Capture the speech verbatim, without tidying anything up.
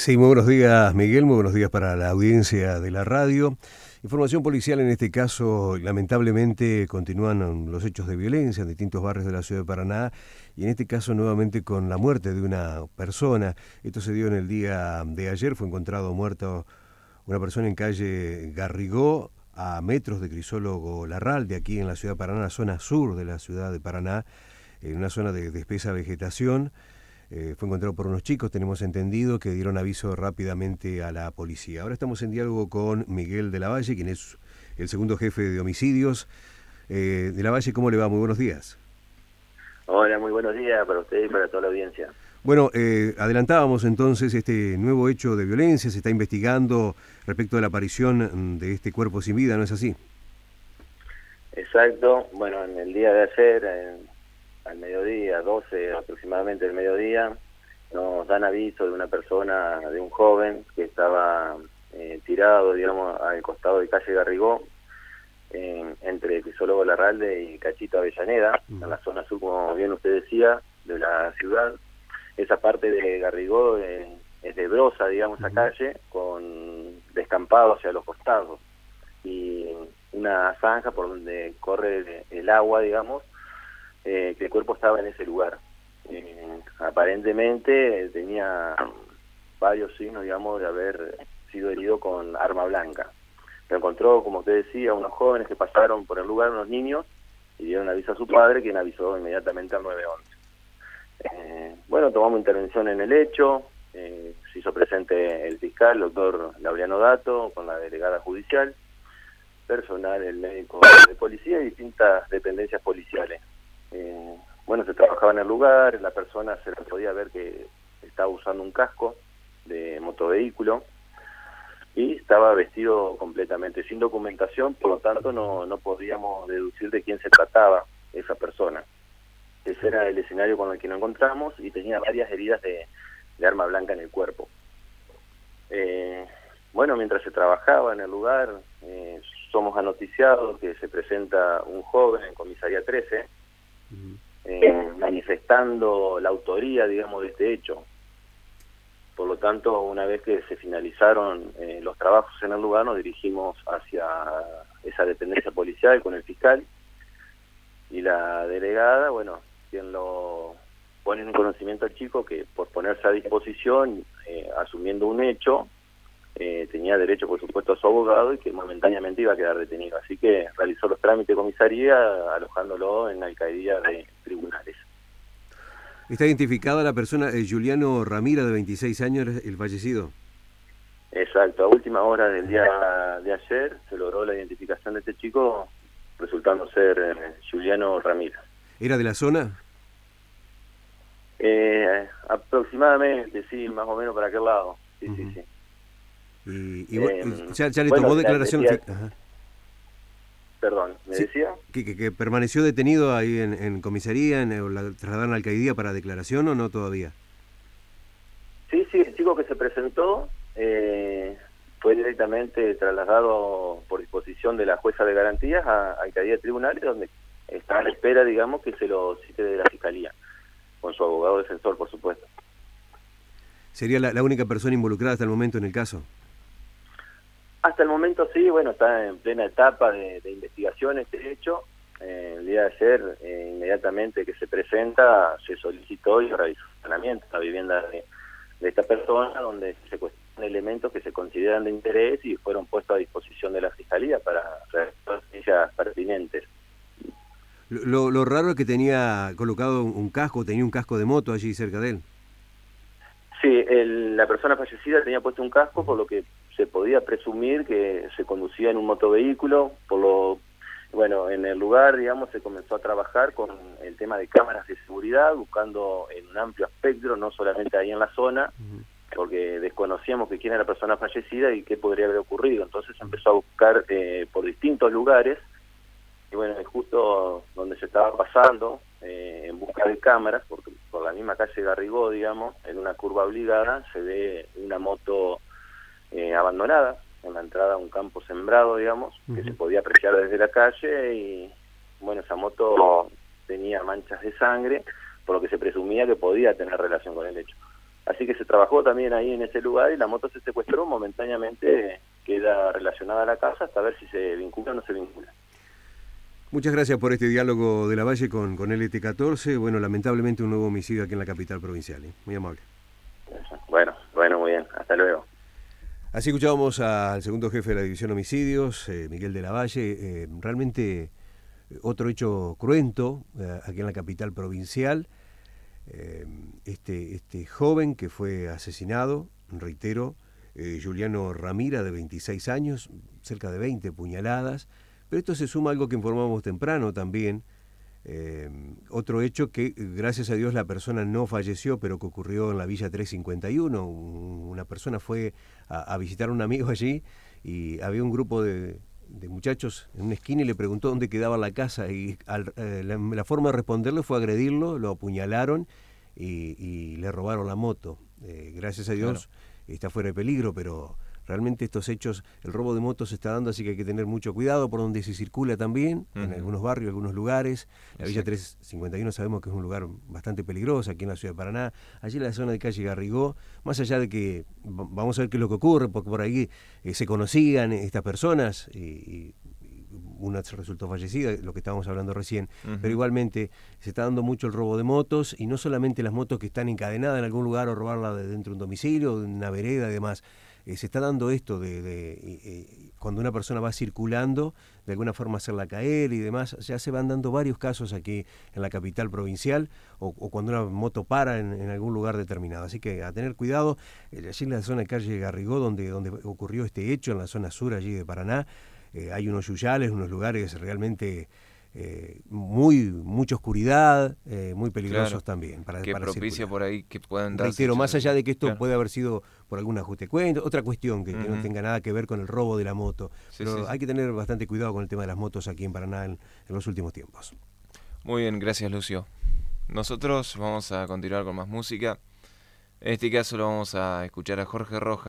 Sí, muy buenos días, Miguel, muy buenos días para la audiencia de la radio. Información policial en este caso, lamentablemente continúan los hechos de violencia en distintos barrios de la ciudad de Paraná y en este caso nuevamente con la muerte de una persona. Esto se dio en el día de ayer, fue encontrado muerto una persona en calle Garrigó, a metros de Crisólogo Larralde, aquí en la ciudad de Paraná, la zona sur de la ciudad de Paraná, en una zona de, de espesa vegetación. Eh, fue encontrado por unos chicos, tenemos entendido, que dieron aviso rápidamente a la policía. Ahora estamos en diálogo con Miguel de la Valle, quien es el segundo jefe de homicidios. Eh, de la Valle, ¿cómo le va? Muy buenos días. Hola, muy buenos días para usted y para toda la audiencia. Bueno, eh, adelantábamos entonces este nuevo hecho de violencia, se está investigando respecto de la aparición de este cuerpo sin vida, ¿no es así? Exacto, bueno, en el día de ayer, en, al mediodía, doce aproximadamente del mediodía, nos dan aviso de una persona, de un joven que estaba eh, tirado, digamos, al costado de calle Garrigó, eh, entre Crisólogo Larralde y Cachito Avellaneda, mm. en la zona sur, como bien usted decía, de la ciudad. Esa parte de Garrigó eh, es de brosa, digamos, esa uh-huh. calle, con descampado hacia los costados y una zanja por donde corre el, el agua, digamos, eh, que el cuerpo estaba en ese lugar. Eh, aparentemente tenía varios signos, digamos, de haber sido herido con arma blanca. Lo encontró, como usted decía, unos jóvenes que pasaron por el lugar, unos niños, y dieron aviso a su padre, quien avisó inmediatamente al nueve once. Eh, bueno, tomamos intervención en el hecho, eh, se hizo presente el fiscal, el doctor Laureano Dato, con la delegada judicial, personal, el médico de policía y distintas dependencias policiales. Eh, bueno, se trabajaba en el lugar, la persona se le podía ver que estaba usando un casco de motovehículo y estaba vestido completamente sin documentación, por lo tanto no, no podíamos deducir de quién se trataba esa persona. Ese era el escenario con el que nos encontramos y tenía varias heridas de, de arma blanca en el cuerpo. Eh, bueno, mientras se trabajaba en el lugar, eh, somos anoticiados que se presenta un joven en comisaría trece, eh, manifestando la autoría, digamos, de este hecho. Por lo tanto, una vez que se finalizaron eh, los trabajos en el lugar, nos dirigimos hacia esa dependencia policial con el fiscal y la delegada, bueno, quien lo pone en conocimiento al chico que por ponerse a disposición, eh, asumiendo un hecho, eh, tenía derecho, por supuesto, a su abogado y que momentáneamente iba a quedar detenido. Así que realizó los trámites de comisaría, alojándolo en la alcaldía de tribunales. ¿Está identificada la persona, eh, Juliano Ramírez, de veintiséis años, el fallecido? Exacto, a última hora del día de ayer se logró la identificación de este chico, resultando ser eh, Juliano Ramírez. ¿Era de la zona? Eh, aproximadamente, sí, más o menos para aquel lado. Sí, uh-huh. sí, sí. Y, y eh, ya, ya le bueno, tomó declaración. Decía, Ajá. Perdón, ¿me sí, decía? Que, que, que permaneció detenido ahí en, en comisaría, en, o la trasladaron a la alcaldía para declaración o no todavía. Sí, sí, el chico que se presentó eh, fue directamente trasladado por disposición de la jueza de garantías a, a alcaldía de tribunales, donde está a la espera, digamos, que se lo cite de la fiscalía, con su abogado defensor, por supuesto. ¿Sería la, la única persona involucrada hasta el momento en el caso? Hasta el momento sí, bueno, está en plena etapa de, de investigación este hecho. Eh, el día de ayer, eh, inmediatamente que se presenta, se solicitó y realizó allanamiento a la vivienda de, de esta persona, donde se cuestionan elementos que se consideran de interés y fueron puestos a disposición de la Fiscalía para realizar ellas pertinentes. Lo, lo raro es que tenía colocado un casco, tenía un casco de moto allí cerca de él. Sí, el, la persona fallecida tenía puesto un casco, por lo que se podía presumir que se conducía en un motovehículo. Por lo bueno, en el lugar, digamos, se comenzó a trabajar con el tema de cámaras de seguridad, buscando en un amplio espectro, no solamente ahí en la zona, uh-huh. porque desconocíamos que quién era la persona fallecida y qué podría haber ocurrido. Entonces se empezó a buscar eh, por distintos lugares, y bueno, justo donde se estaba pasando, eh, en busca de cámaras, porque por la misma calle Garrigó, digamos, en una curva obligada, se ve una moto eh, abandonada, en la entrada a un campo sembrado, digamos, uh-huh. que se podía apreciar desde la calle, y bueno, esa moto tenía manchas de sangre, por lo que se presumía que podía tener relación con el hecho. Así que se trabajó también ahí en ese lugar y la moto se secuestró momentáneamente, queda relacionada a la casa hasta ver si se vincula o no se vincula. Muchas gracias por este diálogo de Lavalle con, con L T catorce. Bueno, lamentablemente un nuevo homicidio aquí en la capital provincial. ¿eh? Muy amable. Bueno, bueno, muy bien. Hasta luego. Así escuchábamos al segundo jefe de la División Homicidios, eh, Miguel de Lavalle. Eh, realmente otro hecho cruento eh, aquí en la capital provincial. Eh, este, este joven que fue asesinado, reitero, eh, Juliano Ramira, de veintiséis años, cerca de veinte puñaladas. Pero esto se suma a algo que informamos temprano también, eh, otro hecho que gracias a Dios la persona no falleció, pero que ocurrió en la Villa trescientos cincuenta y uno. Una persona fue a, a visitar a un amigo allí y había un grupo de, de muchachos en una esquina y le preguntó dónde quedaba la casa y al, eh, la, la forma de responderle fue agredirlo, lo apuñalaron y, y le robaron la moto. Eh, gracias a Dios claro. Está fuera de peligro, pero realmente estos hechos, el robo de motos se está dando, así que hay que tener mucho cuidado por donde se circula también, uh-huh. en algunos barrios, algunos lugares. La Villa trescientos cincuenta y uno sabemos que es un lugar bastante peligroso aquí en la ciudad de Paraná. Allí en la zona de calle Garrigó, más allá de que vamos a ver qué es lo que ocurre, porque por ahí eh, se conocían estas personas y, y una resultó fallecida, lo que estábamos hablando recién, uh-huh. pero igualmente se está dando mucho el robo de motos, y no solamente las motos que están encadenadas en algún lugar o robarla de dentro de un domicilio, de una vereda y demás. Eh, se está dando esto de, de eh, cuando una persona va circulando, de alguna forma hacerla caer y demás. Ya se van dando varios casos aquí en la capital provincial, o, o cuando una moto para en, en algún lugar determinado. Así que a tener cuidado, eh, allí en la zona de calle Garrigó, donde, donde ocurrió este hecho, en la zona sur allí de Paraná, eh, hay unos yuyales, unos lugares realmente... Eh, muy mucha oscuridad, eh, muy peligrosos claro, también para, que para propicia circular. Por ahí que puedan darse. Reitero, más allá de que esto claro. puede haber sido por algún ajuste de cuenta, otra cuestión que, uh-huh. que no tenga nada que ver con el robo de la moto, sí, pero sí, hay sí. que tener bastante cuidado con el tema de las motos aquí en Paraná en, en los últimos tiempos. Muy bien, gracias Lucio. Nosotros vamos a continuar con más música. En este caso lo vamos a escuchar a Jorge Rojas.